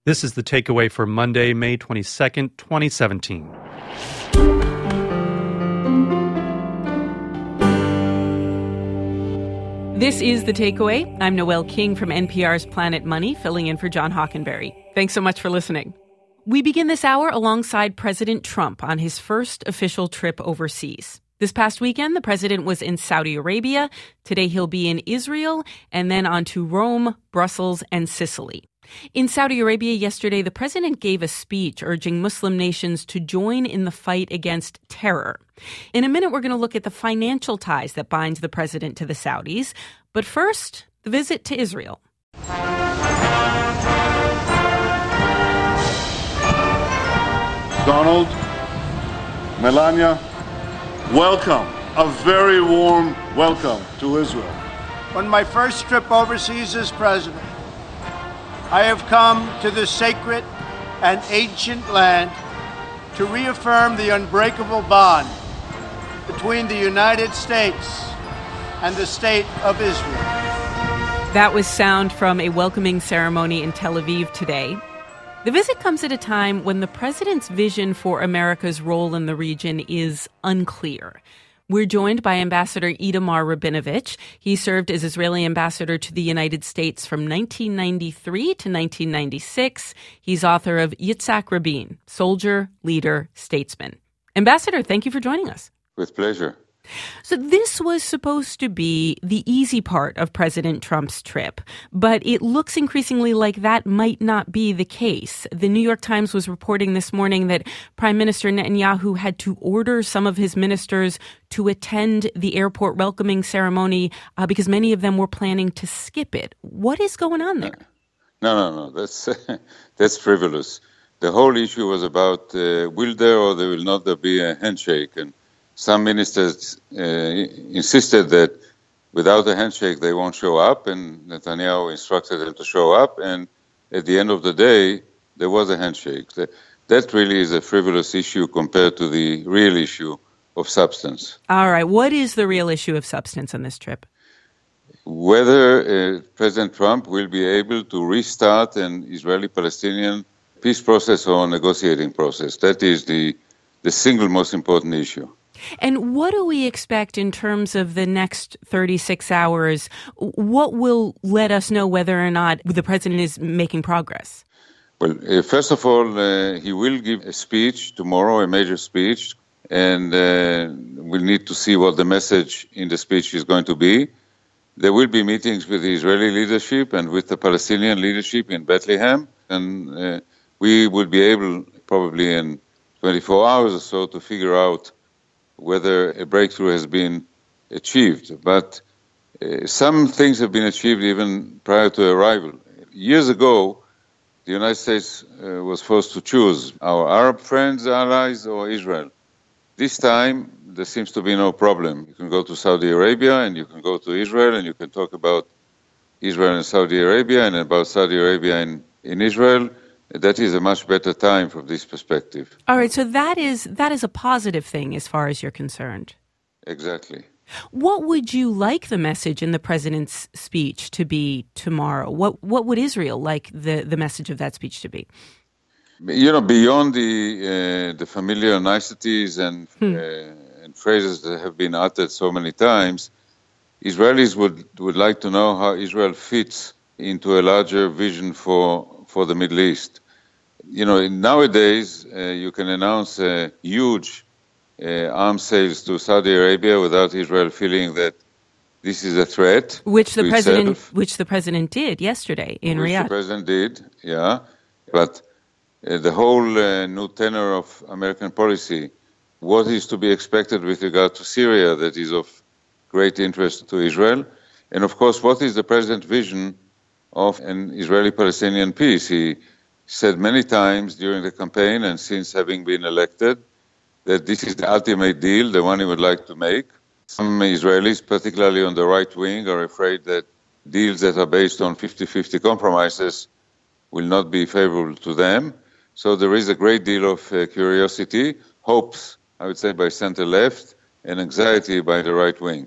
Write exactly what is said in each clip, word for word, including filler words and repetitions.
This is the takeaway for Monday, May twenty-second, twenty seventeen. This is The Takeaway. I'm Noelle King from N P R's Planet Money, filling in for John Hockenberry. Thanks so much for listening. We begin this hour alongside President Trump on his first official trip overseas. This past weekend, the president was in Saudi Arabia. Today, he'll be in Israel, and then on to Rome, Brussels, and Sicily. In Saudi Arabia yesterday, the president gave a speech urging Muslim nations to join in the fight against terror. In a minute, we're going to look at the financial ties that bind the president to the Saudis. But first, the visit to Israel. Donald, Melania, welcome. A very warm welcome to Israel. On my first trip overseas as president, I have come to this sacred and ancient land to reaffirm the unbreakable bond between the United States and the State of Israel. That was sound from a welcoming ceremony in Tel Aviv today. The visit comes at a time when the president's vision for America's role in the region is unclear. We're joined by Ambassador Itamar Rabinovich. He served as Israeli ambassador to the United States from nineteen ninety-three to nineteen ninety-six. He's author of Yitzhak Rabin, Soldier, Leader, Statesman. Ambassador, thank you for joining us. With pleasure. So this was supposed to be the easy part of President Trump's trip, but it looks increasingly like that might not be the case. The New York Times was reporting this morning that Prime Minister Netanyahu had to order some of his ministers to attend the airport welcoming ceremony uh, because many of them were planning to skip it. What is going on there? No, no, no. That's that's frivolous. The whole issue was about uh, will there or there will not there be a handshake, and some ministers uh, insisted that without a handshake they won't show up, and Netanyahu instructed them to show up, and at the end of the day, there was a handshake. That, that really is a frivolous issue compared to the real issue of substance. All right. What is the real issue of substance on this trip? Whether uh, President Trump will be able to restart an Israeli-Palestinian peace process or negotiating process. That is the, the single most important issue. And what do we expect in terms of the next thirty-six hours? What will let us know whether or not the president is making progress? Well, uh, first of all, uh, he will give a speech tomorrow, a major speech, and uh, we'll need to see what the message in the speech is going to be. There will be meetings with the Israeli leadership and with the Palestinian leadership in Bethlehem, and uh, we will be able, probably in twenty-four hours or so, to figure out whether a breakthrough has been achieved. But uh, some things have been achieved even prior to arrival. Years ago, the United States uh, was forced to choose our Arab friends, allies, or Israel. This time, there seems to be no problem. You can go to Saudi Arabia, and you can go to Israel, and you can talk about Israel and Saudi Arabia, and about Saudi Arabia in, in Israel. That is a much better time from this perspective. All right, so that is that is a positive thing as far as you're concerned. Exactly. What would you like the message in the president's speech to be tomorrow? What what would Israel like the, the message of that speech to be? You know, beyond the uh, the familiar niceties and hmm. uh, and phrases that have been uttered so many times, Israelis would, would like to know how Israel fits into a larger vision for for the Middle East. You know, nowadays uh, you can announce a huge uh, arms sales to Saudi Arabia without Israel feeling that this is a threat. Which the president, itself. which the president did yesterday in which Riyadh. The president did, yeah. But uh, the whole uh, new tenor of American policy, what is to be expected with regard to Syria that is of great interest to Israel, and of course, what is the president's vision of an Israeli-Palestinian peace? He said many times during the campaign and since having been elected that this is the ultimate deal, the one he would like to make. Some Israelis, particularly on the right wing, are afraid that deals that are based on fifty-fifty compromises will not be favorable to them. So there is a great deal of uh, curiosity, hopes, I would say, by center-left, and anxiety by the right wing.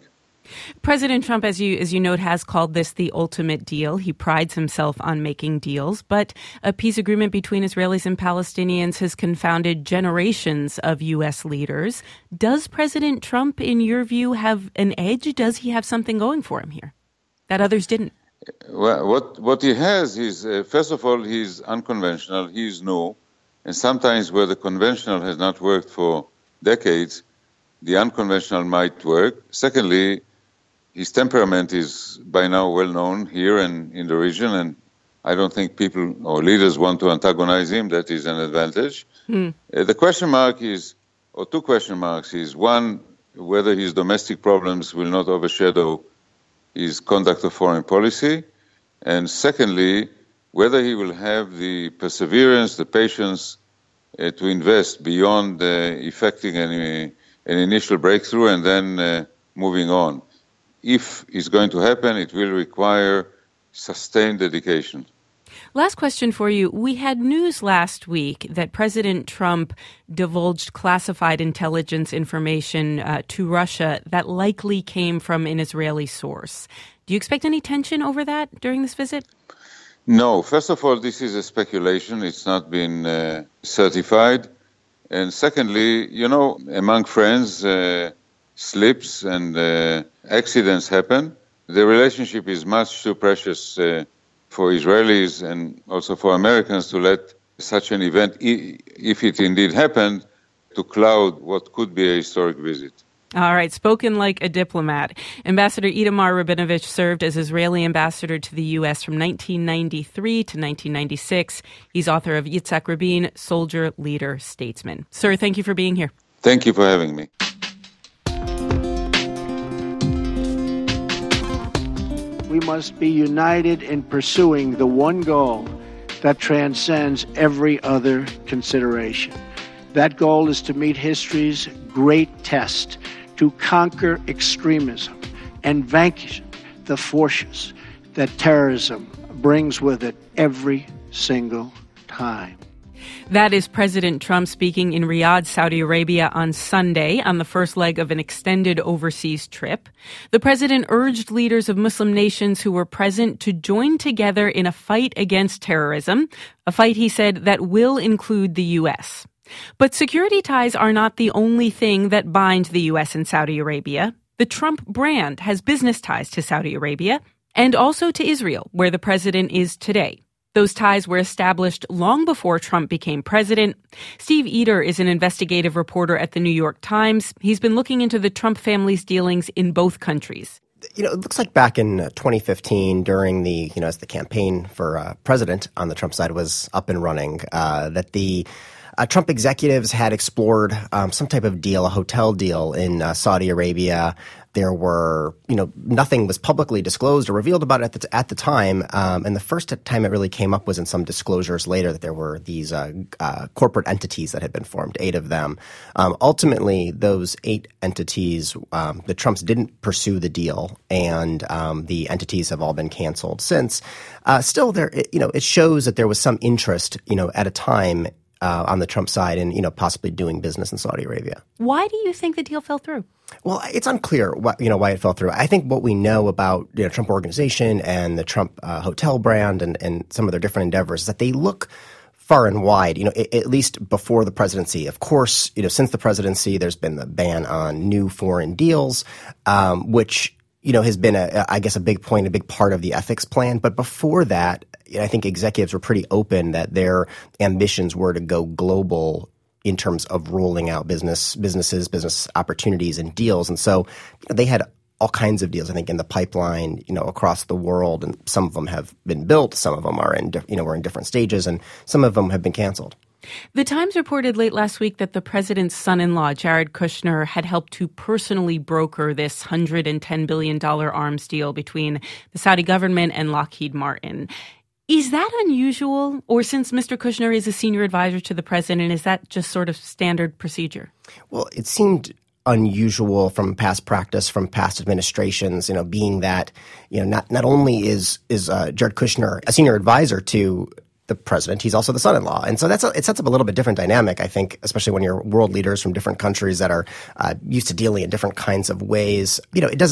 President Trump, as you as you note, has called this the ultimate deal. He prides himself on making deals, but a peace agreement between Israelis and Palestinians has confounded generations of U S leaders. Does President Trump, in your view, have an edge? Does he have something going for him here that others didn't? Well, what what he has is, uh, first of all, he's unconventional, he's new, and sometimes where the conventional has not worked for decades, the unconventional might work. Secondly, his temperament is by now well known here and in the region, and I don't think people or leaders want to antagonize him. That is an advantage. Mm. Uh, the question mark is, or two question marks is, one, whether his domestic problems will not overshadow his conduct of foreign policy, and secondly, whether he will have the perseverance, the patience uh, to invest beyond uh, effecting an, an initial breakthrough and then uh, moving on. If it's going to happen, it will require sustained dedication. Last question for you. We had news last week that President Trump divulged classified intelligence information uh, to Russia that likely came from an Israeli source. Do you expect any tension over that during this visit? No. First of all, this is a speculation. It's not been uh, certified. And secondly, you know, among friends, uh, slips and uh, accidents happen. The relationship is much too precious uh, for Israelis and also for Americans to let such an event, if it indeed happened, to cloud what could be a historic visit. All right, spoken like a diplomat. Ambassador Itamar Rabinovich served as Israeli ambassador to the U S from nineteen ninety-three to nineteen ninety-six. He's author of Yitzhak Rabin, Soldier, Leader, Statesman. Sir, thank you for being here. Thank you for having me. We must be united in pursuing the one goal that transcends every other consideration. That goal is to meet history's great test, to conquer extremism and vanquish the forces that terrorism brings with it every single time. That is President Trump speaking in Riyadh, Saudi Arabia on Sunday on the first leg of an extended overseas trip. The president urged leaders of Muslim nations who were present to join together in a fight against terrorism, a fight, he said, that will include the U S. But security ties are not the only thing that bind the U S and Saudi Arabia. The Trump brand has business ties to Saudi Arabia and also to Israel, where the president is today. Those ties were established long before Trump became president. Steve Eder is an investigative reporter at the New York Times. He's been looking into the Trump family's dealings in both countries. You know, it looks like back in twenty fifteen, during the, you know, as the campaign for uh, president on the Trump side was up and running, uh, that the uh, Trump executives had explored um, some type of deal, a hotel deal in uh, Saudi Arabia. There were, you know, nothing was publicly disclosed or revealed about it at the, at the time. Um, and the first time it really came up was in some disclosures later that there were these uh, uh, corporate entities that had been formed, eight of them. Um, ultimately, those eight entities, um, the Trumps didn't pursue the deal, and um, the entities have all been canceled since. Uh, still, there, it, you know, it shows that there was some interest, you know, at a time uh, on the Trump side in, you know, possibly doing business in Saudi Arabia. Why do you think the deal fell through? Well, it's unclear what, you know, why it fell through. I think what we know about, you know, Trump Organization and the Trump uh, hotel brand and, and some of their different endeavors is that they look far and wide, you know, it, at least before the presidency. Of course, you know, since the presidency, there's been the ban on new foreign deals, um, which, you know, has been, a, I guess, a big point, a big part of the ethics plan. But before that, I think executives were pretty open that their ambitions were to go global in terms of rolling out business, businesses, business opportunities and deals. And so you know, they had all kinds of deals, I think, in the pipeline, you know, across the world. And some of them have been built. Some of them are in, you know, we're in different stages, and some of them have been canceled. The Times reported late last week that the president's son-in-law, Jared Kushner, had helped to personally broker this one hundred ten billion dollars arms deal between the Saudi government and Lockheed Martin. Is that unusual? Or since Mister Kushner is a senior advisor to the president, is that just sort of standard procedure? Well, it seemed unusual from past practice, from past administrations, you know, being that, you know, not, not only is, is uh, Jared Kushner a senior advisor to the president, he's also the son-in-law. And so that's a, it sets up a little bit different dynamic, I think, especially when you're world leaders from different countries that are uh, used to dealing in different kinds of ways. You know, it doesn't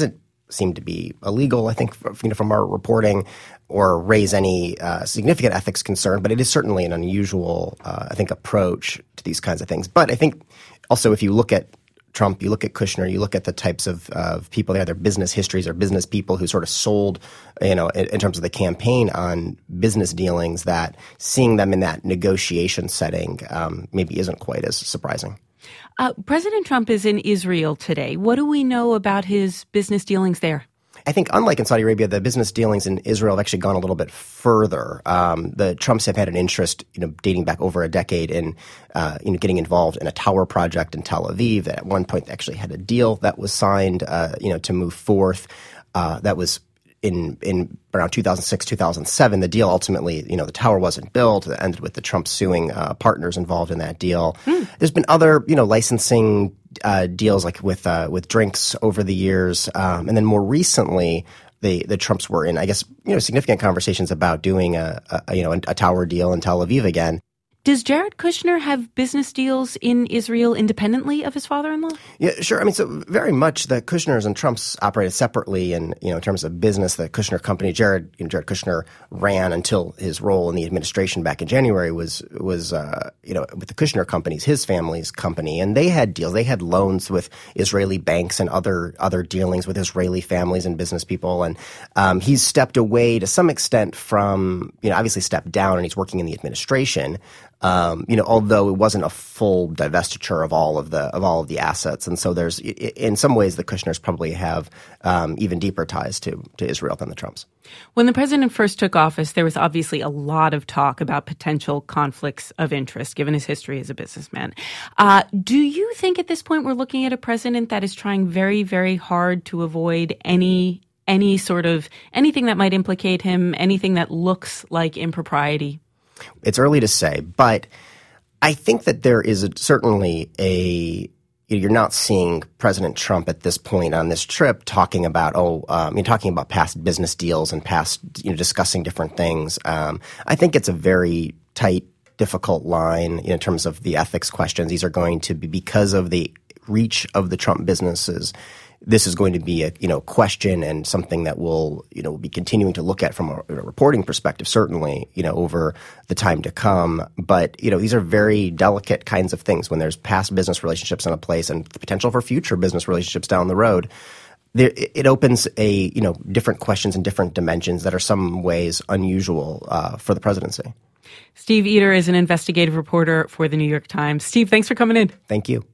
seem to be illegal, I think, you know, from our reporting, or raise any uh, significant ethics concern. But it is certainly an unusual, uh, I think, approach to these kinds of things. But I think also if you look at Trump, you look at Kushner, you look at the types of, of people they are, their business histories or business people who sort of sold, you know, in, in terms of the campaign on business dealings, that seeing them in that negotiation setting um, maybe isn't quite as surprising. Uh, President Trump is in Israel today. What do we know about his business dealings there? I think unlike in Saudi Arabia, the business dealings in Israel have actually gone a little bit further. Um, the Trumps have had an interest, you know, dating back over a decade in, uh, you know, getting involved in a tower project in Tel Aviv. At one point, they actually had a deal that was signed, uh, you know, to move forth. Uh, that was in in around two thousand six, two thousand seven. The deal ultimately, you know, the tower wasn't built. It ended with the Trump suing uh, partners involved in that deal. Hmm. There's been other, you know, licensing Uh, deals like with uh, with drinks over the years, um, and then more recently, the the Trumps were in, I guess, you know, significant conversations about doing a, a you know a tower deal in Tel Aviv again. Does Jared Kushner have business deals in Israel independently of his father-in-law? Yeah, sure. I mean, so very much the Kushners and Trumps operated separately, and you know, in terms of business, the Kushner company, Jared, you know, Jared Kushner ran until his role in the administration back in January was was uh, you know with the Kushner companies, his family's company, and they had deals. They had loans with Israeli banks and other other dealings with Israeli families and business people, and um, he's stepped away to some extent from, you know, obviously stepped down, and he's working in the administration. Um, you know, although it wasn't a full divestiture of all of the of all of the assets, and so there's, in some ways, the Kushners probably have um, even deeper ties to to Israel than the Trumps. When the president first took office, there was obviously a lot of talk about potential conflicts of interest, given his history as a businessman. Uh, do you think at this point we're looking at a president that is trying very, very hard to avoid any any sort of anything that might implicate him, anything that looks like impropriety? It's early to say, but I think that there is a, certainly a you're not seeing President Trump at this point on this trip talking about, oh, um, you're talking about past business deals and past, you know, discussing different things. Um, I think it's a very tight, difficult line, you know, in terms of the ethics questions. These are going to be, because of the reach of the Trump businesses, this is going to be a, you know, question and something that we'll, you know, be continuing to look at from a, a reporting perspective, certainly, you know, over the time to come. But, you know, these are very delicate kinds of things when there's past business relationships in a place and the potential for future business relationships down the road. There, it opens a, you know, different questions and different dimensions that are some ways unusual uh, for the presidency. Steve Eder is an investigative reporter for the New York Times. Steve, thanks for coming in. Thank you.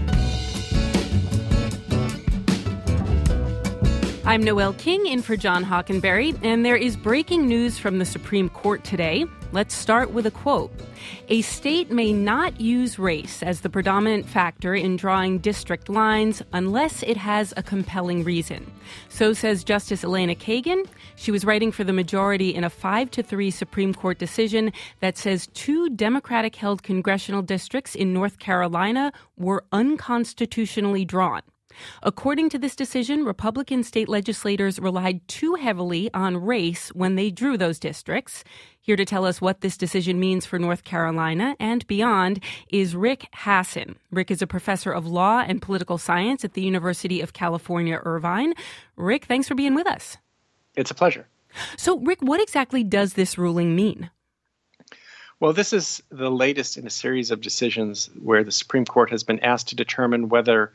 I'm Noelle King, in for John Hockenberry, and there is breaking news from the Supreme Court today. Let's start with a quote. A state may not use race as the predominant factor in drawing district lines unless it has a compelling reason. So says Justice Elena Kagan. She was writing for the majority in a five to three Supreme Court decision that says two Democratic-held congressional districts in North Carolina were unconstitutionally drawn. According to this decision, Republican state legislators relied too heavily on race when they drew those districts. Here to tell us what this decision means for North Carolina and beyond is Rick Hasen. Rick is a professor of law and political science at the University of California, Irvine. Rick, thanks for being with us. It's a pleasure. So, Rick, what exactly does this ruling mean? Well, this is the latest in a series of decisions where the Supreme Court has been asked to determine whether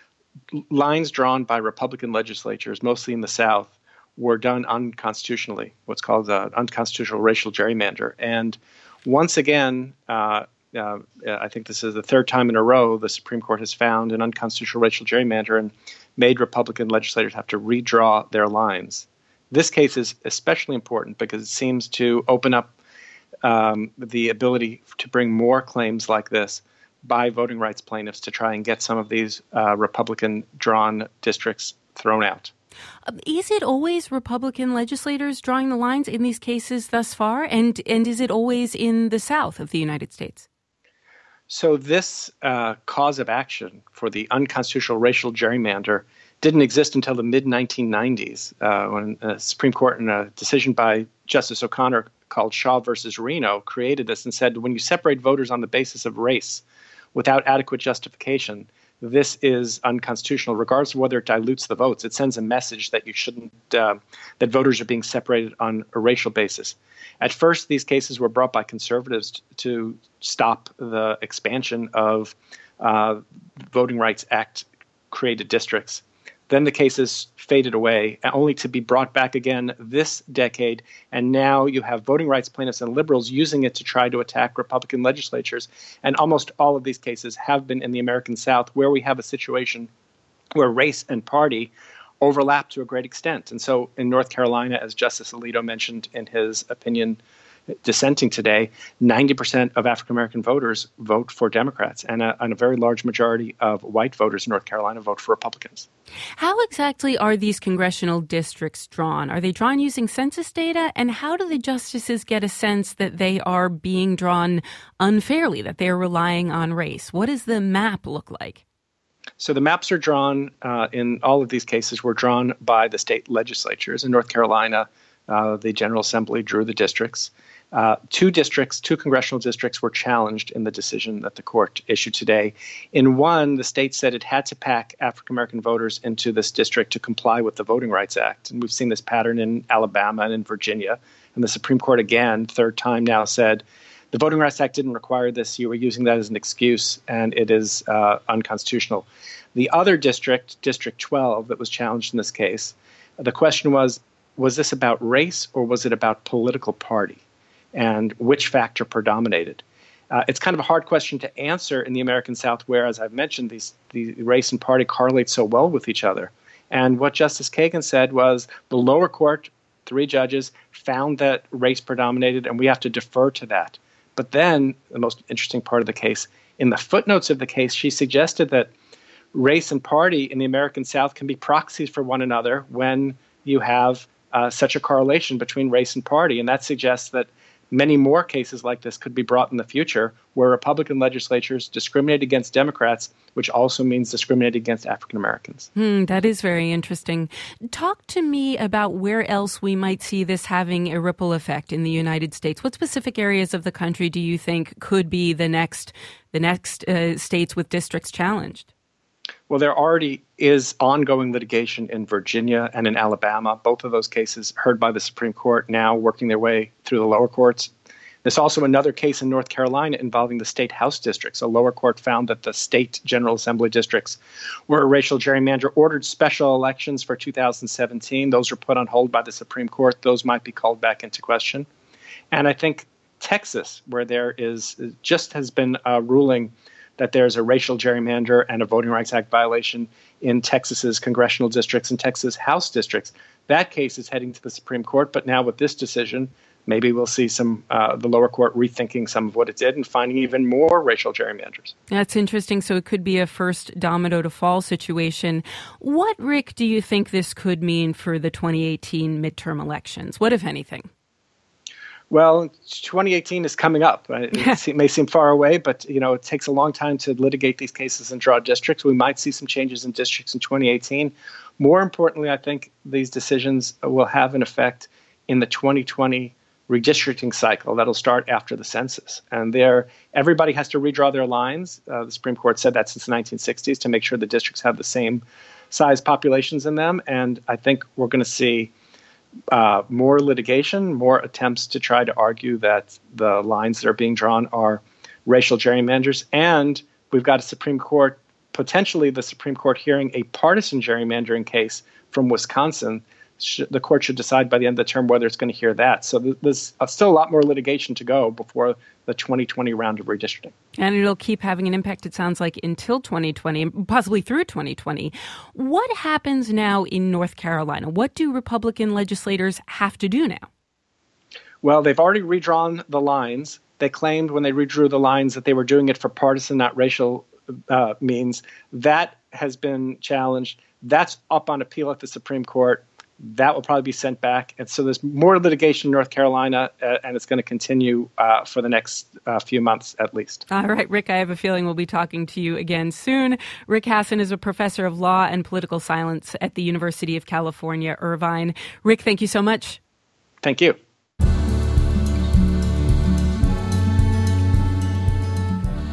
lines drawn by Republican legislatures, mostly in the South, were done unconstitutionally, what's called uh, unconstitutional racial gerrymander. And once again, uh, uh, I think this is the third time in a row the Supreme Court has found an unconstitutional racial gerrymander and made Republican legislators have to redraw their lines. This case is especially important because it seems to open up um, the ability to bring more claims like this by voting rights plaintiffs to try and get some of these uh, Republican-drawn districts thrown out. Is it always Republican legislators drawing the lines in these cases thus far? And, and is it always in the South of the United States? So this uh, cause of action for the unconstitutional racial gerrymander didn't exist until the mid nineteen nineties, uh, when the Supreme Court, in a decision by Justice O'Connor called Shaw versus Reno, created this and said, when you separate voters on the basis of race without adequate justification, this is unconstitutional, regardless of whether it dilutes the votes. It sends a message that you shouldn't, uh, that voters are being separated on a racial basis. At first, these cases were brought by conservatives to stop the expansion of uh, Voting Rights Act created districts. Then the cases faded away, only to be brought back again this decade. And now you have voting rights plaintiffs and liberals using it to try to attack Republican legislatures. And almost all of these cases have been in the American South, where we have a situation where race and party overlap to a great extent. And so in North Carolina, as Justice Alito mentioned in his opinion dissenting today, ninety percent of African-American voters vote for Democrats, and a, and a very large majority of white voters in North Carolina vote for Republicans. How exactly are these congressional districts drawn? Are they drawn using census data? And how do the justices get a sense that they are being drawn unfairly, that they are relying on race? What does the map look like? So the maps are drawn uh, in all of these cases were drawn by the state legislatures. In North Carolina, uh, the General Assembly drew the districts. Uh, two districts, two congressional districts were challenged in the decision that the court issued today. In one, the state said it had to pack African-American voters into this district to comply with the Voting Rights Act. And we've seen this pattern in Alabama and in Virginia. And the Supreme Court, again, third time now, said the Voting Rights Act didn't require this. You were using that as an excuse, and it is uh, unconstitutional. The other district, District twelve, that was challenged in this case, the question was, was this about race or was it about political party? And which factor predominated? Uh, it's kind of a hard question to answer in the American South, where, as I've mentioned, these the race and party correlate so well with each other. And what Justice Kagan said was the lower court, three judges, found that race predominated, and we have to defer to that. But then, the most interesting part of the case, in the footnotes of the case, she suggested that race and party in the American South can be proxies for one another when you have uh, such a correlation between race and party. And that suggests that many more cases like this could be brought in the future, where Republican legislatures discriminate against Democrats, which also means discriminate against African Americans. Hmm, that is very interesting. Talk to me about where else we might see this having a ripple effect in the United States. What specific areas of the country do you think could be the next, the next uh, states with districts challenged? Well, there already is ongoing litigation in Virginia and in Alabama, both of those cases heard by the Supreme Court, now working their way through the lower courts. There's also another case in North Carolina involving the state House districts. A lower court found that the state General Assembly districts were a racial gerrymander, ordered special elections for two thousand seventeen. Those were put on hold by the Supreme Court. Those might be called back into question. And I think Texas, where there is just has been a ruling that there's a racial gerrymander and a Voting Rights Act violation in Texas's congressional districts and Texas House districts. That case is heading to the Supreme Court, but now with this decision, maybe we'll see some uh, the lower court rethinking some of what it did and finding even more racial gerrymanders. That's interesting. So it could be a first domino to fall situation. What, Rick, do you think this could mean for the twenty eighteen midterm elections? What, if anything? Well, twenty eighteen is coming up. It may seem far away, but you know it takes a long time to litigate these cases and draw districts. We might see some changes in districts in twenty eighteen. More importantly, I think these decisions will have an effect in the twenty twenty redistricting cycle that'll start after the census. And there, everybody has to redraw their lines. Uh, the Supreme Court said that since the nineteen sixties to make sure the districts have the same size populations in them. And I think we're going to see Uh, more litigation, more attempts to try to argue that the lines that are being drawn are racial gerrymanders. And we've got a Supreme Court, potentially the Supreme Court hearing a partisan gerrymandering case from Wisconsin. The court should decide by the end of the term whether it's going to hear that. So there's still a lot more litigation to go before the twenty twenty round of redistricting. And it'll keep having an impact, it sounds like, until twenty twenty, possibly through twenty twenty. What happens now in North Carolina? What do Republican legislators have to do now? Well, they've already redrawn the lines. They claimed when they redrew the lines that they were doing it for partisan, not racial uh, means. That has been challenged. That's up on appeal at the Supreme Court. That will probably be sent back. And so there's more litigation in North Carolina, uh, and it's going to continue uh, for the next uh, few months at least. All right, Rick, I have a feeling we'll be talking to you again soon. Rick Hasen is a professor of law and political science at the University of California, Irvine. Rick, thank you so much. Thank you.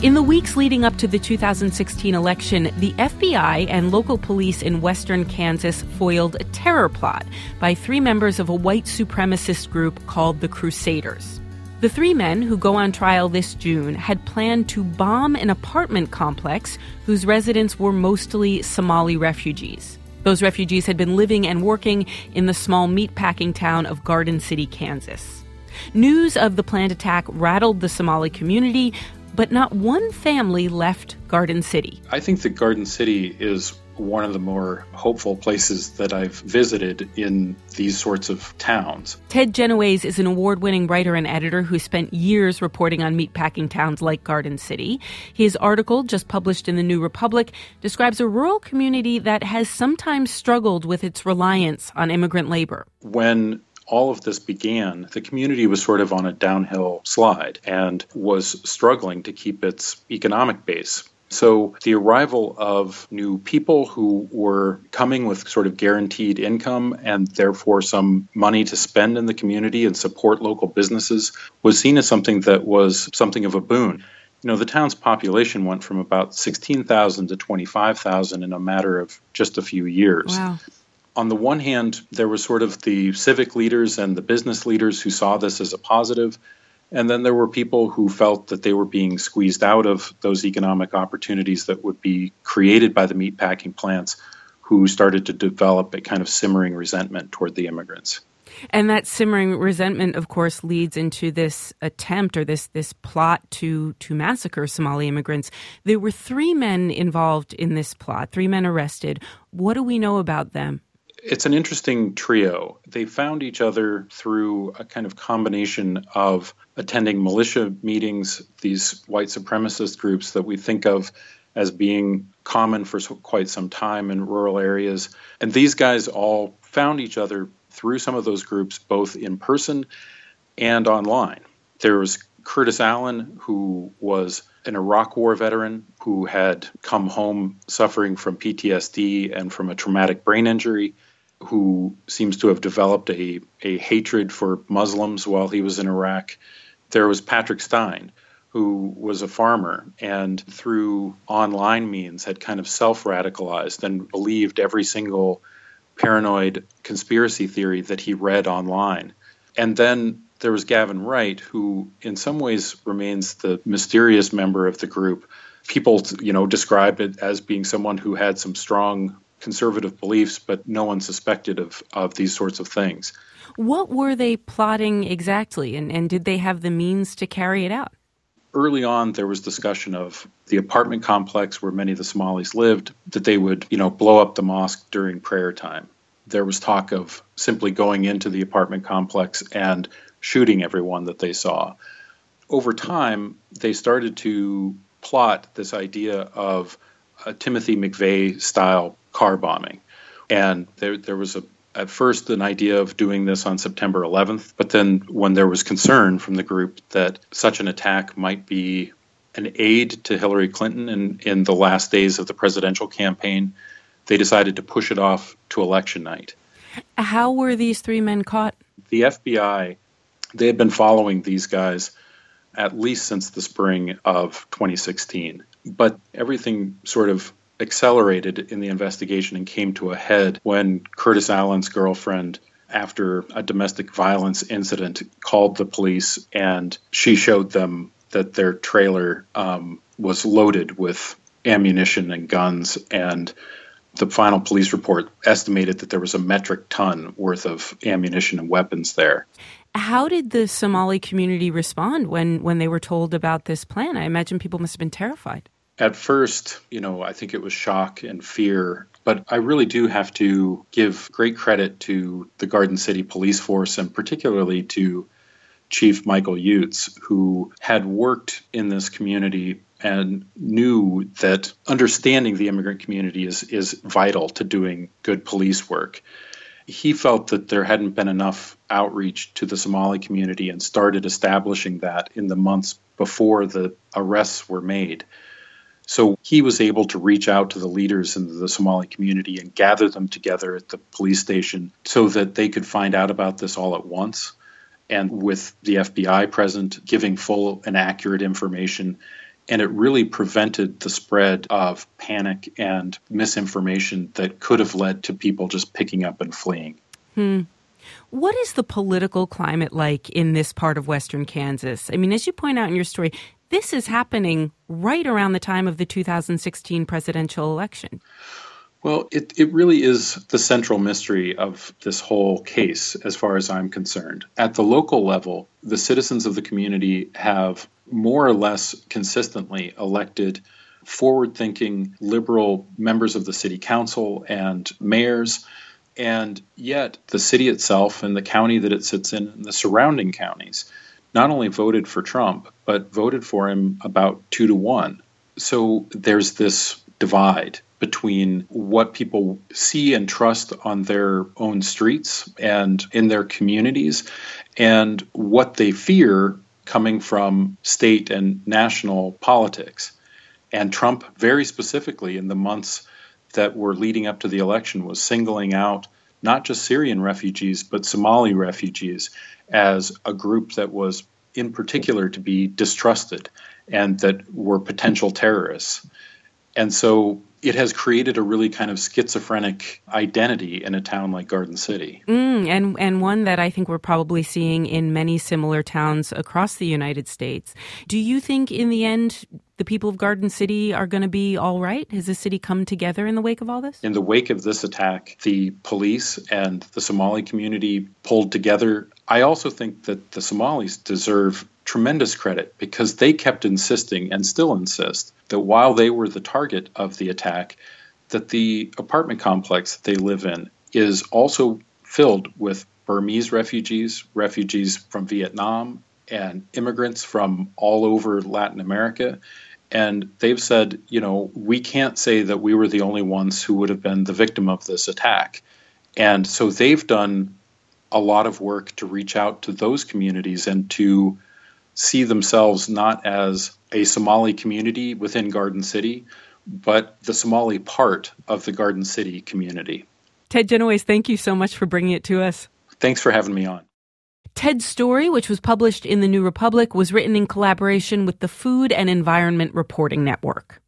In the weeks leading up to the two thousand sixteen election, the F B I and local police in western Kansas foiled a terror plot by three members of a white supremacist group called the Crusaders. The three men, who go on trial this June, had planned to bomb an apartment complex whose residents were mostly Somali refugees. Those refugees had been living and working in the small meatpacking town of Garden City, Kansas. News of the planned attack rattled the Somali community, but not one family left Garden City. I think that Garden City is one of the more hopeful places that I've visited in these sorts of towns. Ted Genoways is an award-winning writer and editor who spent years reporting on meatpacking towns like Garden City. His article, just published in the New Republic, describes a rural community that has sometimes struggled with its reliance on immigrant labor. When all of this began, the community was sort of on a downhill slide and was struggling to keep its economic base. So the arrival of new people who were coming with sort of guaranteed income and therefore some money to spend in the community and support local businesses was seen as something that was something of a boon. You know, the town's population went from about sixteen thousand to twenty-five thousand in a matter of just a few years. Wow. On the one hand, there were sort of the civic leaders and the business leaders who saw this as a positive. And then there were people who felt that they were being squeezed out of those economic opportunities that would be created by the meatpacking plants, who started to develop a kind of simmering resentment toward the immigrants. And that simmering resentment, of course, leads into this attempt or this this plot to to massacre Somali immigrants. There were three men involved in this plot, three men arrested. What do we know about them? It's an interesting trio. They found each other through a kind of combination of attending militia meetings, these white supremacist groups that we think of as being common for quite some time in rural areas. And these guys all found each other through some of those groups, both in person and online. There was Curtis Allen, who was an Iraq War veteran who had come home suffering from P T S D and from a traumatic brain injury, who seems to have developed a, a hatred for Muslims while he was in Iraq. There was Patrick Stein, who was a farmer and through online means had kind of self-radicalized and believed every single paranoid conspiracy theory that he read online. And then there was Gavin Wright, who in some ways remains the mysterious member of the group. People, you know, described it as being someone who had some strong conservative beliefs, but no one suspected of, of these sorts of things. What were they plotting exactly, and, and did they have the means to carry it out? Early on, there was discussion of the apartment complex where many of the Somalis lived, that they would, you know, blow up the mosque during prayer time. There was talk of simply going into the apartment complex and shooting everyone that they saw. Over time, they started to plot this idea of a Timothy McVeigh-style car bombing. And there, there was a, at first an idea of doing this on September eleventh, but then when there was concern from the group that such an attack might be an aid to Hillary Clinton in, in the last days of the presidential campaign, they decided to push it off to election night. How were these three men caught? The F B I, they had been following these guys at least since the spring of twenty sixteen. But everything sort of accelerated in the investigation and came to a head when Curtis Allen's girlfriend, after a domestic violence incident, called the police, and she showed them that their trailer um, was loaded with ammunition and guns, and the final police report estimated that there was a metric ton worth of ammunition and weapons there. How did the Somali community respond when, when they were told about this plan? I imagine people must have been terrified. At first, you know, I think it was shock and fear, but I really do have to give great credit to the Garden City police force and particularly to Chief Michael Utes, who had worked in this community and knew that understanding the immigrant community is, is vital to doing good police work. He felt that there hadn't been enough outreach to the Somali community and started establishing that in the months before the arrests were made. So he was able to reach out to the leaders in the Somali community and gather them together at the police station so that they could find out about this all at once. And with the F B I present, giving full and accurate information, And it really prevented the spread of panic and misinformation that could have led to people just picking up and fleeing. Hmm. What is the political climate like in this part of Western Kansas? I mean, as you point out in your story, this is happening right around the time of the two thousand sixteen presidential election. Well, it, it really is the central mystery of this whole case, as far as I'm concerned. At the local level, the citizens of the community have more or less consistently elected forward-thinking liberal members of the city council and mayors. And yet the city itself and the county that it sits in and the surrounding counties not only voted for Trump, but voted for him about two to one. So there's this divide between what people see and trust on their own streets and in their communities and what they fear coming from state and national politics. And Trump, very specifically in the months that were leading up to the election, was singling out not just Syrian refugees, but Somali refugees as a group that was in particular to be distrusted and that were potential terrorists. And so it has created a really kind of schizophrenic identity in a town like Garden City. Mm, and, and one that I think we're probably seeing in many similar towns across the United States. Do you think in the end the people of Garden City are going to be all right? Has the city come together in the wake of all this? In the wake of this attack, the police and the Somali community pulled together. I also think that the Somalis deserve tremendous credit because they kept insisting and still insist that while they were the target of the attack, that the apartment complex they live in is also filled with Burmese refugees, refugees from Vietnam, and immigrants from all over Latin America. And they've said, you know, we can't say that we were the only ones who would have been the victim of this attack. And so they've done a lot of work to reach out to those communities and to see themselves not as a Somali community within Garden City, but the Somali part of the Garden City community. Ted Genoways, thank you so much for bringing it to us. Thanks for having me on. Ted's story, which was published in the New Republic, was written in collaboration with the Food and Environment Reporting Network.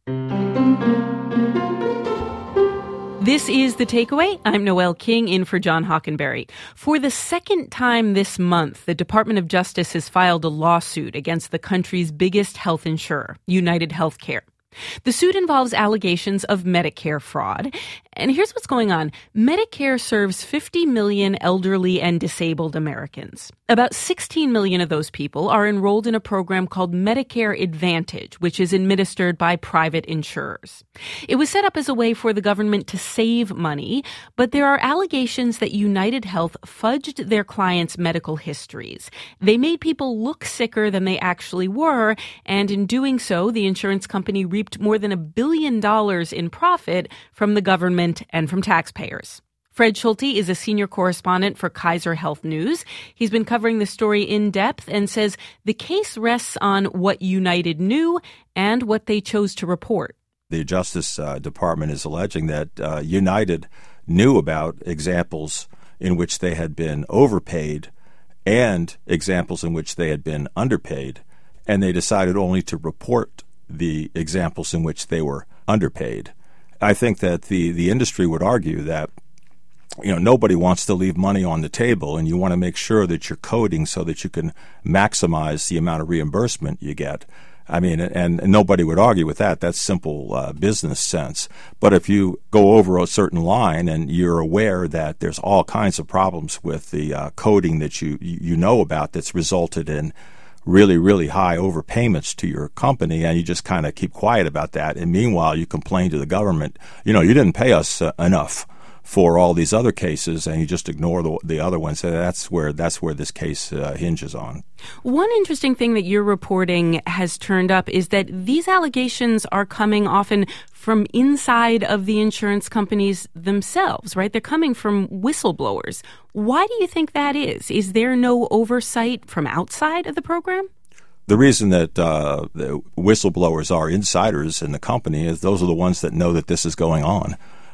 This is The Takeaway. I'm Noelle King, in for John Hockenberry. For the second time this month, the Department of Justice has filed a lawsuit against the country's biggest health insurer, United Healthcare. The suit involves allegations of Medicare fraud. And here's what's going on. Medicare serves fifty million elderly and disabled Americans. About sixteen million of those people are enrolled in a program called Medicare Advantage, which is administered by private insurers. It was set up as a way for the government to save money, but there are allegations that United Health fudged their clients' medical histories. They made people look sicker than they actually were, and in doing so, the insurance company reaped more than a billion dollars in profit from the government and from taxpayers. Fred Schulte is a senior correspondent for Kaiser Health News. He's been covering the story in depth and says the case rests on what United knew and what they chose to report. The Justice uh, Department is alleging that uh, United knew about examples in which they had been overpaid and examples in which they had been underpaid, and they decided only to report the examples in which they were underpaid. I think that the, the industry would argue that, you know, nobody wants to leave money on the table, and you want to make sure that you're coding so that you can maximize the amount of reimbursement you get. I mean, and, and nobody would argue with that. That's simple uh, business sense. But if you go over a certain line and you're aware that there's all kinds of problems with the uh, coding that you you know about that's resulted in really, really high overpayments to your company, and you just kind of keep quiet about that. And meanwhile, you complain to the government, you know, you didn't pay us uh, enough for all these other cases, and you just ignore the, the other ones. So that's where that's where this case uh, hinges on. One interesting thing that your reporting has turned up is that these allegations are coming often from inside of the insurance companies themselves, right? They're coming from whistleblowers. Why do you think that is? Is there no oversight from outside of the program? The reason that uh, the whistleblowers are insiders in the company is those are the ones that know that this is going on.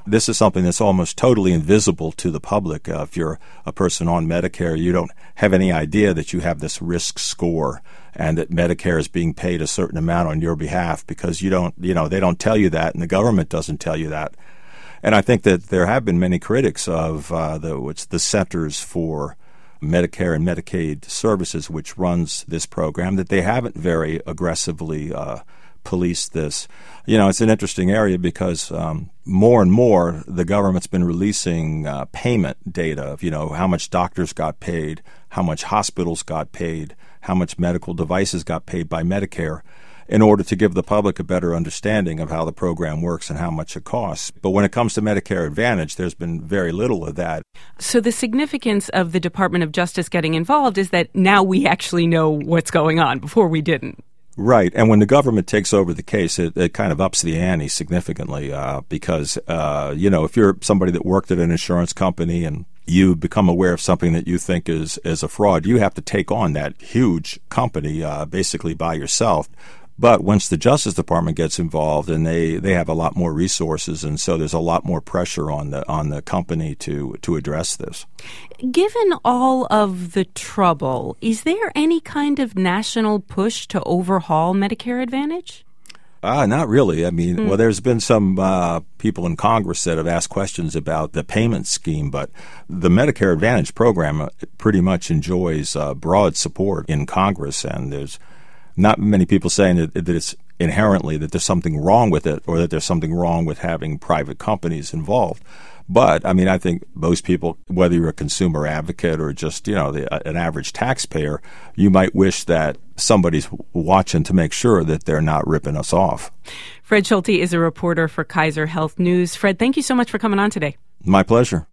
this is something that's almost totally invisible to the public. Uh, if you're a person on Medicare, you don't have any idea that you have this risk score and that Medicare is being paid a certain amount on your behalf, because you don't, you know, they don't tell you that, and the government doesn't tell you that. And I think that there have been many critics of uh, the what's the Centers for Medicare and Medicaid Services, which runs this program, that they haven't very aggressively uh, policed this. You know, it's an interesting area because um, more and more the government's been releasing uh, payment data of, you know, how much doctors got paid, how much hospitals got paid, how much medical devices got paid by Medicare, in order to give the public a better understanding of how the program works and how much it costs. But when it comes to Medicare Advantage, there's been very little of that. So the significance of the Department of Justice getting involved is that now we actually know what's going on. Before we didn't. Right. And when the government takes over the case, it, it kind of ups the ante significantly uh, because, uh, you know, if you're somebody that worked at an insurance company and you become aware of something that you think is, is a fraud, you have to take on that huge company uh, basically by yourself. But once the Justice Department gets involved, and they, they have a lot more resources, and so there's a lot more pressure on the on the company to to address this. Given all of the trouble, is there any kind of national push to overhaul Medicare Advantage? Uh, not really. I mean, Mm. well, there's been some uh, people in Congress that have asked questions about the payment scheme, but the Medicare Advantage program pretty much enjoys uh, broad support in Congress, and there's not many people saying that, that it's inherently that there's something wrong with it or that there's something wrong with having private companies involved. But, I mean, I think most people, whether you're a consumer advocate or just, you know, the, an average taxpayer, you might wish that somebody's watching to make sure that they're not ripping us off. Fred Schulte is a reporter for Kaiser Health News. Fred, thank you so much for coming on today. My pleasure.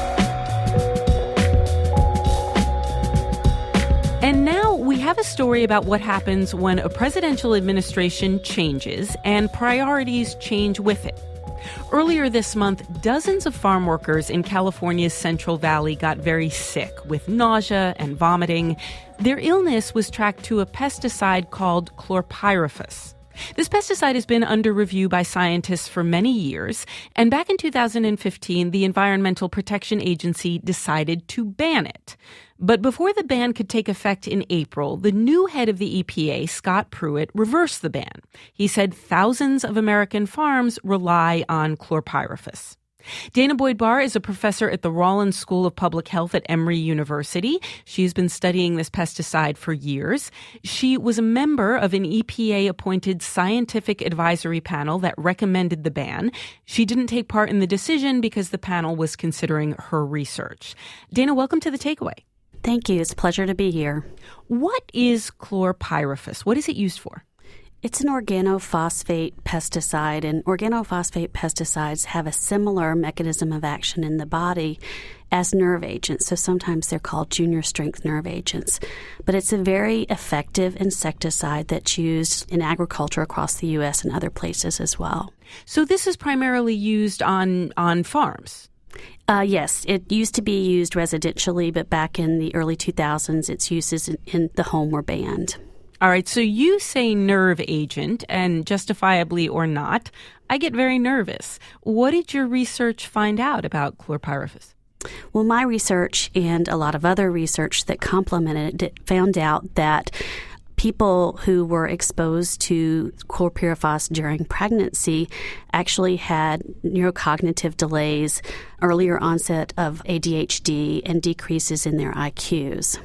And now we have a story about what happens when a presidential administration changes and priorities change with it. Earlier this month, dozens of farm workers in California's Central Valley got very sick with nausea and vomiting. Their illness was tracked to a pesticide called chlorpyrifos. This pesticide has been under review by scientists for many years, and back in two thousand fifteen, the Environmental Protection Agency decided to ban it. But before the ban could take effect in April, the new head of the E P A, Scott Pruitt, reversed the ban. He said thousands of American farms rely on chlorpyrifos. Dana Boyd-Barr is a professor at the Rollins School of Public Health at Emory University. She's been studying this pesticide for years. She was a member of an E P A-appointed scientific advisory panel that recommended the ban. She didn't take part in the decision because the panel was considering her research. Dana, welcome to The Takeaway. Thank you. It's a pleasure to be here. What is chlorpyrifos? What is it used for? It's an organophosphate pesticide, and organophosphate pesticides have a similar mechanism of action in the body as nerve agents. So sometimes they're called junior strength nerve agents. But it's a very effective insecticide that's used in agriculture across the U S and other places as well. So this is primarily used on, on farms? Uh, yes, it used to be used residentially, but back in the early two thousands, its uses in, in the home were banned. All right, so you say nerve agent, and justifiably or not, I get very nervous. What did your research find out about chlorpyrifos? Well, my research and a lot of other research that complemented it found out that people who were exposed to chlorpyrifos during pregnancy actually had neurocognitive delays, earlier onset of A D H D, and decreases in their I Qs.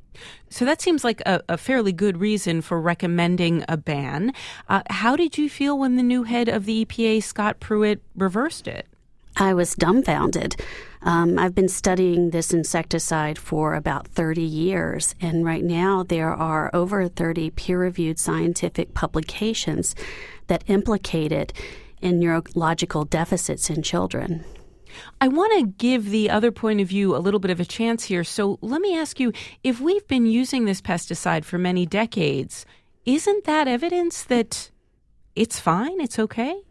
So that seems like a, a fairly good reason for recommending a ban. Uh, how did you feel when the new head of the E P A, Scott Pruitt, reversed it? I was dumbfounded. Um, I've been studying this insecticide for about thirty years, and right now there are over thirty peer-reviewed scientific publications that implicate it in neurological deficits in children. I want to give the other point of view a little bit of a chance here. So let me ask you, if we've been using this pesticide for many decades, isn't that evidence that it's fine, it's okay?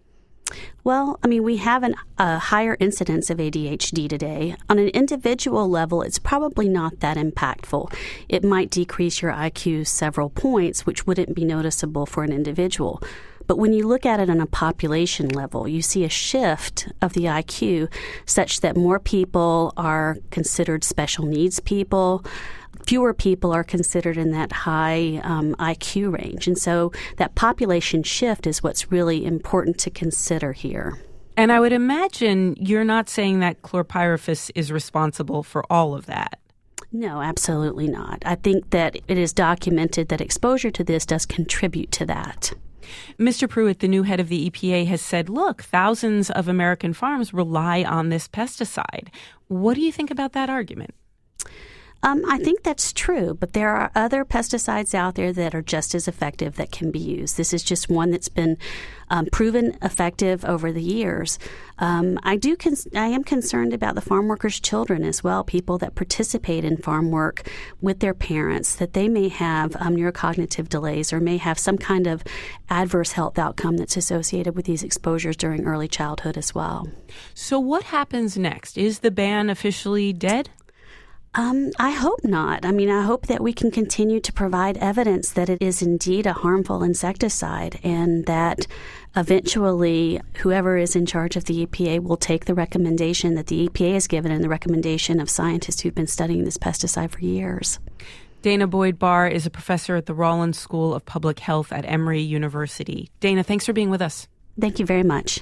Well, I mean, we have an, a higher incidence of A D H D today. On an individual level, it's probably not that impactful. It might decrease your I Q several points, which wouldn't be noticeable for an individual. But when you look at it on a population level, you see a shift of the I Q such that more people are considered special needs people. Fewer people are considered in that high um, I Q range. And so that population shift is what's really important to consider here. And I would imagine you're not saying that chlorpyrifos is responsible for all of that. No, absolutely not. I think that it is documented that exposure to this does contribute to that. Mister Pruitt, the new head of the E P A, has said, look, thousands of American farms rely on this pesticide. What do you think about that argument? Um, I think that's true, but there are other pesticides out there that are just as effective that can be used. This is just one that's been um, proven effective over the years. Um, I do. Con- I am concerned about the farm workers' children as well, people that participate in farm work with their parents, that they may have um, neurocognitive delays or may have some kind of adverse health outcome that's associated with these exposures during early childhood as well. So what happens next? Is the ban officially dead? Um, I hope not. I mean, I hope that we can continue to provide evidence that it is indeed a harmful insecticide and that eventually whoever is in charge of the E P A will take the recommendation that the E P A has given and the recommendation of scientists who've been studying this pesticide for years. Dana Boyd-Barr is a professor at the Rollins School of Public Health at Emory University. Dana, thanks for being with us. Thank you very much.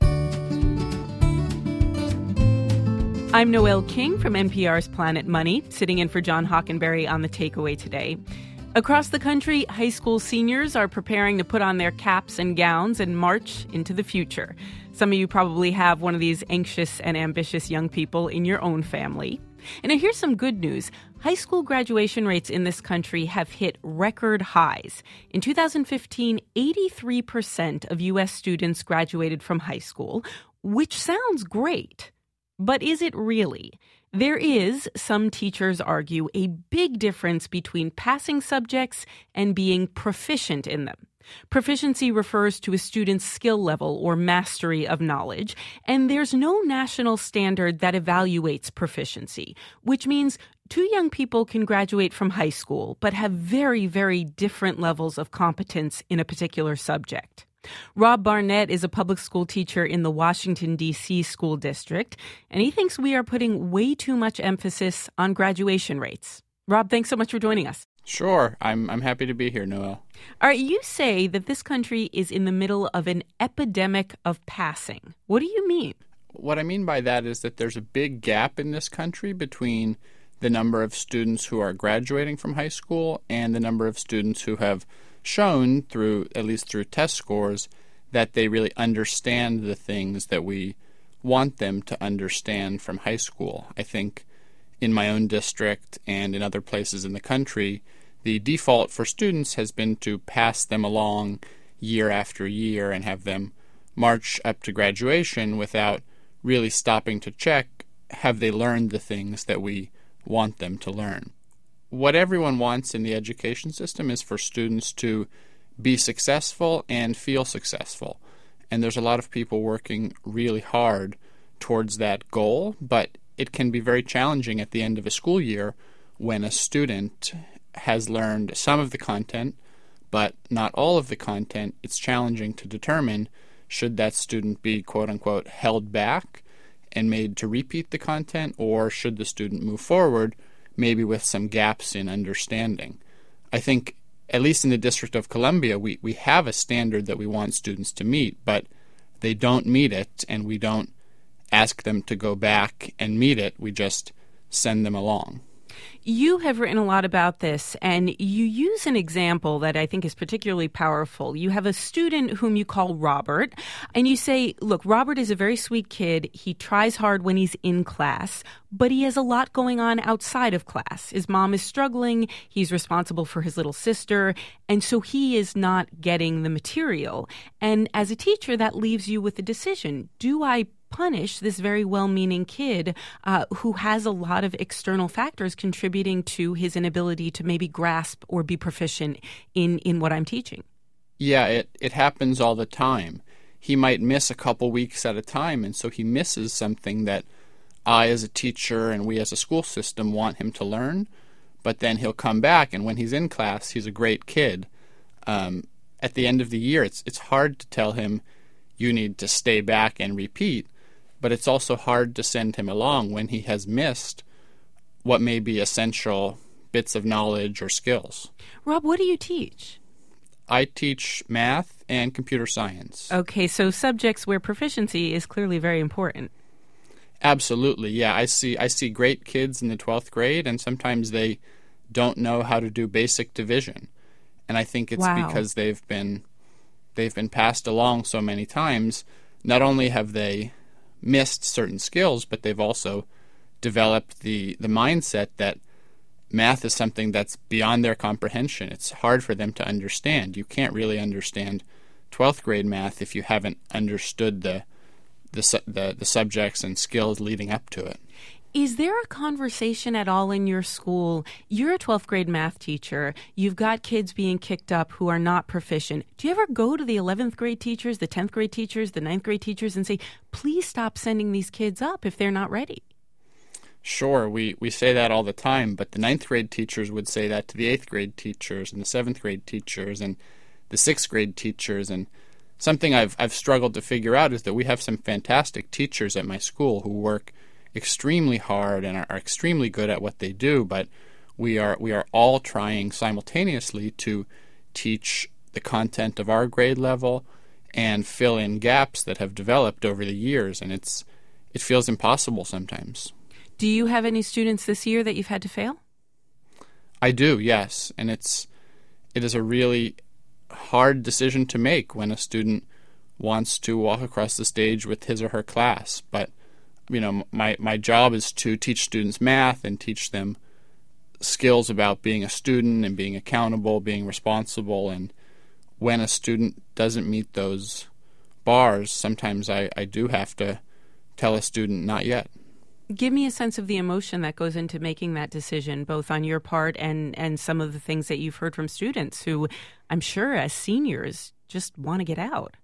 I'm Noel King from N P R's Planet Money, sitting in for John Hockenberry on The Takeaway today. Across the country, high school seniors are preparing to put on their caps and gowns and march into the future. Some of you probably have one of these anxious and ambitious young people in your own family. And now here's some good news. High school graduation rates in this country have hit record highs. In two thousand fifteen, eighty-three percent of U S students graduated from high school, which sounds great. But is it really? There is, some teachers argue, a big difference between passing subjects and being proficient in them. Proficiency refers to a student's skill level or mastery of knowledge, and there's no national standard that evaluates proficiency, which means two young people can graduate from high school but have very, very different levels of competence in a particular subject. Rob Barnett is a public school teacher in the Washington, D C school district, and he thinks we are putting way too much emphasis on graduation rates. Rob, thanks so much for joining us. Sure. I'm I'm happy to be here, Noel. All right, you say that this country is in the middle of an epidemic of passing. What do you mean? What I mean by that is that there's a big gap in this country between the number of students who are graduating from high school and the number of students who have shown through, at least through test scores, that they really understand the things that we want them to understand from high school. I think in my own district and in other places in the country, the default for students has been to pass them along year after year and have them march up to graduation without really stopping to check, have they learned the things that we want them to learn? What everyone wants in the education system is for students to be successful and feel successful. And there's a lot of people working really hard towards that goal, but it can be very challenging at the end of a school year when a student has learned some of the content, but not all of the content. It's challenging to determine should that student be, quote-unquote, held back and made to repeat the content, or should the student move forward maybe with some gaps in understanding. I think, at least in the District of Columbia, we, we have a standard that we want students to meet, but they don't meet it, and we don't ask them to go back and meet it. We just send them along. You have written a lot about this, and you use an example that I think is particularly powerful. You have a student whom you call Robert, and you say, look, Robert is a very sweet kid. He tries hard when he's in class, but he has a lot going on outside of class. His mom is struggling. He's responsible for his little sister, and so he is not getting the material. And as a teacher, that leaves you with the decision. Do I punish this very well-meaning kid uh, who has a lot of external factors contributing to his inability to maybe grasp or be proficient in, in what I'm teaching? Yeah, it, it happens all the time. He might miss a couple weeks at a time, and so he misses something that I as a teacher and we as a school system want him to learn, but then he'll come back, and when he's in class, he's a great kid. Um, at the end of the year, it's it's hard to tell him you need to stay back and repeat, but it's also hard to send him along when he has missed what may be essential bits of knowledge or skills. Rob, what do you teach? I teach math and computer science. Okay, so subjects where proficiency is clearly very important. Absolutely, yeah. I see I see great kids in the twelfth grade, and sometimes they don't know how to do basic division. And I think it's wow. because they've been they've been passed along so many times. Not only have they missed certain skills, but they've also developed the, the mindset that math is something that's beyond their comprehension. It's hard for them to understand. You can't really understand twelfth grade math if you haven't understood the the the, the subjects and skills leading up to it. Is there a conversation at all in your school? You're a twelfth grade math teacher. You've got kids being kicked up who are not proficient. Do you ever go to the eleventh grade teachers, the tenth grade teachers, the ninth grade teachers and say, please stop sending these kids up if they're not ready? Sure, we, we say that all the time, but the ninth grade teachers would say that to the eighth grade teachers and the seventh grade teachers and the sixth grade teachers. And something I've I've struggled to figure out is that we have some fantastic teachers at my school who work extremely hard and are, are extremely good at what they do, but we are we are all trying simultaneously to teach the content of our grade level and fill in gaps that have developed over the years, and it's it feels impossible sometimes. Do you have any students this year that you've had to fail? I do, yes, and it's it is a really hard decision to make when a student wants to walk across the stage with his or her class, but you know, my, my job is to teach students math and teach them skills about being a student and being accountable, being responsible. And when a student doesn't meet those bars, sometimes I, I do have to tell a student, not yet. Give me a sense of the emotion that goes into making that decision, both on your part and, and some of the things that you've heard from students who, I'm sure as seniors, just want to get out.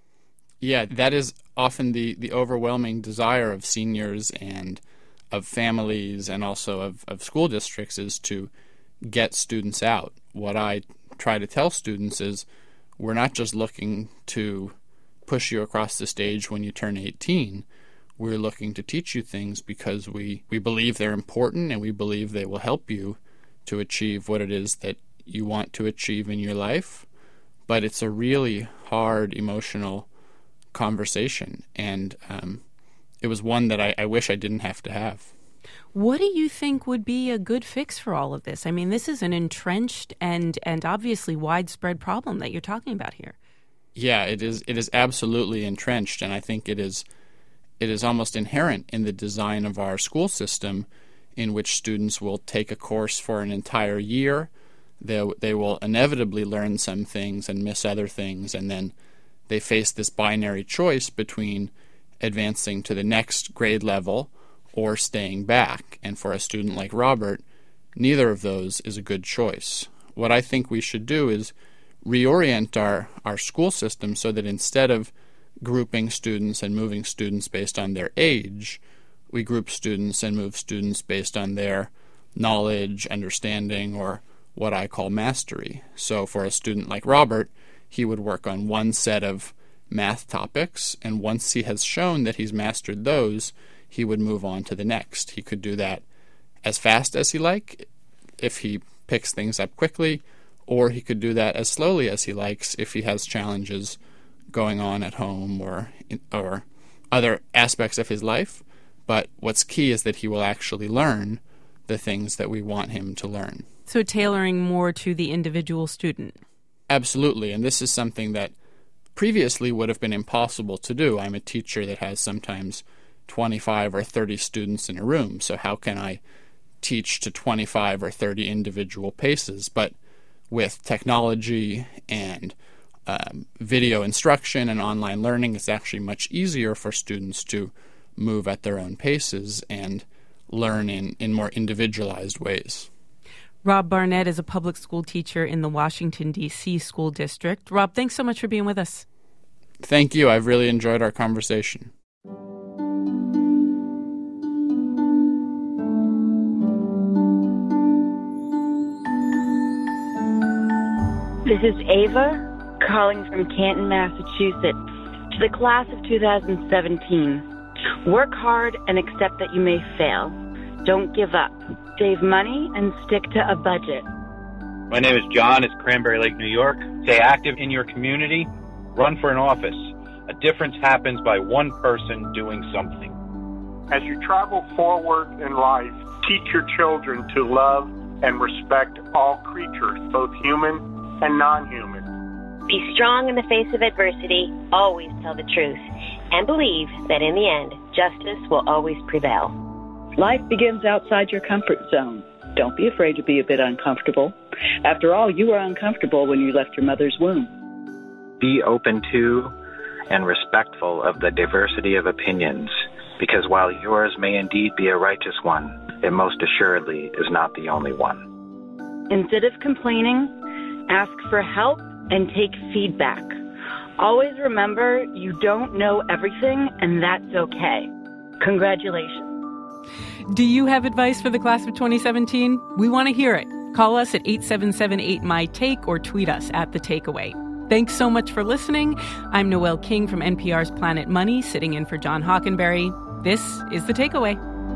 Yeah, that is often the, the overwhelming desire of seniors and of families and also of, of school districts is to get students out. What I try to tell students is we're not just looking to push you across the stage when you turn eighteen. We're looking to teach you things because we, we believe they're important and we believe they will help you to achieve what it is that you want to achieve in your life. But it's a really hard, emotional conversation, and um, it was one that I, I wish I didn't have to have. What do you think would be a good fix for all of this? I mean, this is an entrenched and and obviously widespread problem that you're talking about here. Yeah, it is. It is absolutely entrenched, and I think it is. It is almost inherent in the design of our school system, in which students will take a course for an entire year. They they will inevitably learn some things and miss other things, and then they face this binary choice between advancing to the next grade level or staying back. And for a student like Robert, neither of those is a good choice. What I think we should do is reorient our, our school system so that instead of grouping students and moving students based on their age, we group students and move students based on their knowledge, understanding, or what I call mastery. So for a student like Robert, he would work on one set of math topics, and once he has shown that he's mastered those, he would move on to the next. He could do that as fast as he likes if he picks things up quickly, or he could do that as slowly as he likes if he has challenges going on at home or or other aspects of his life. But what's key is that he will actually learn the things that we want him to learn. So tailoring more to the individual student. Absolutely, and this is something that previously would have been impossible to do. I'm a teacher that has sometimes twenty-five or thirty students in a room, so how can I teach to twenty-five or thirty individual paces? But with technology and um, video instruction and online learning, it's actually much easier for students to move at their own paces and learn in, in more individualized ways. Rob Barnett is a public school teacher in the Washington, D C school district. Rob, thanks so much for being with us. Thank you. I've really enjoyed our conversation. This is Ava calling from Canton, Massachusetts, to the class of two thousand seventeen. Work hard and accept that you may fail. Don't give up. Save money and stick to a budget. My name is John. It's Cranberry Lake, New York. Stay active in your community. Run for an office. A difference happens by one person doing something. As you travel forward in life, teach your children to love and respect all creatures, both human and non-human. Be strong in the face of adversity. Always tell the truth. And believe that in the end, justice will always prevail. Life begins outside your comfort zone. Don't be afraid to be a bit uncomfortable. After all, you were uncomfortable when you left your mother's womb. Be open to and respectful of the diversity of opinions, because while yours may indeed be a righteous one, it most assuredly is not the only one. Instead of complaining, ask for help and take feedback. Always remember you don't know everything, and that's okay. Congratulations. Do you have advice for the class of twenty seventeen? We want to hear it. Call us at eight seven seven eight, M Y, T A K E or tweet us at The Takeaway. Thanks so much for listening. I'm Noelle King from N P R's Planet Money, sitting in for John Hockenberry. This is The Takeaway.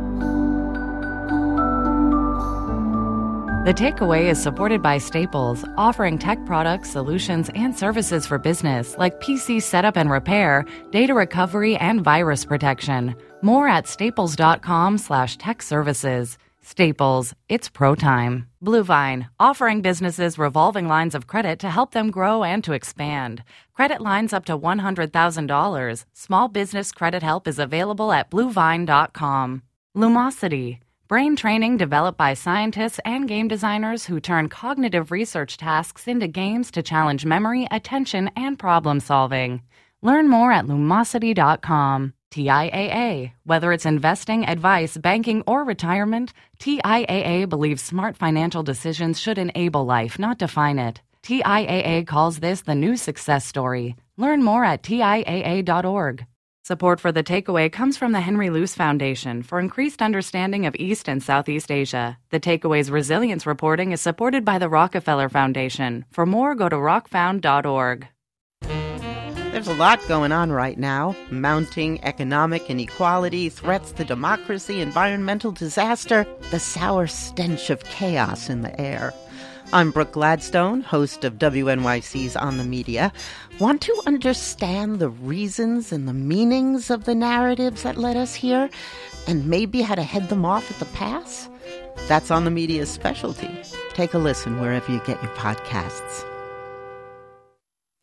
The Takeaway is supported by Staples, offering tech products, solutions, and services for business like P C setup and repair, data recovery, and virus protection. More at staples.com slash tech services. Staples, it's pro time. Bluevine, offering businesses revolving lines of credit to help them grow and to expand. Credit lines up to one hundred thousand dollars. Small business credit help is available at bluevine dot com. Lumosity, brain training developed by scientists and game designers who turn cognitive research tasks into games to challenge memory, attention, and problem solving. Learn more at lumosity dot com. T I A A. Whether it's investing, advice, banking, or retirement, T I A A believes smart financial decisions should enable life, not define it. T I A A calls this the new success story. Learn more at T I A A dot org. Support for The Takeaway comes from the Henry Luce Foundation for increased understanding of East and Southeast Asia. The Takeaway's resilience reporting is supported by the Rockefeller Foundation. For more, go to rock found dot org. There's a lot going on right now. Mounting economic inequality, threats to democracy, environmental disaster, the sour stench of chaos in the air. I'm Brooke Gladstone, host of W N Y C's On the Media. Want to understand the reasons and the meanings of the narratives that led us here, and maybe how to head them off at the pass? That's On the Media's specialty. Take a listen wherever you get your podcasts.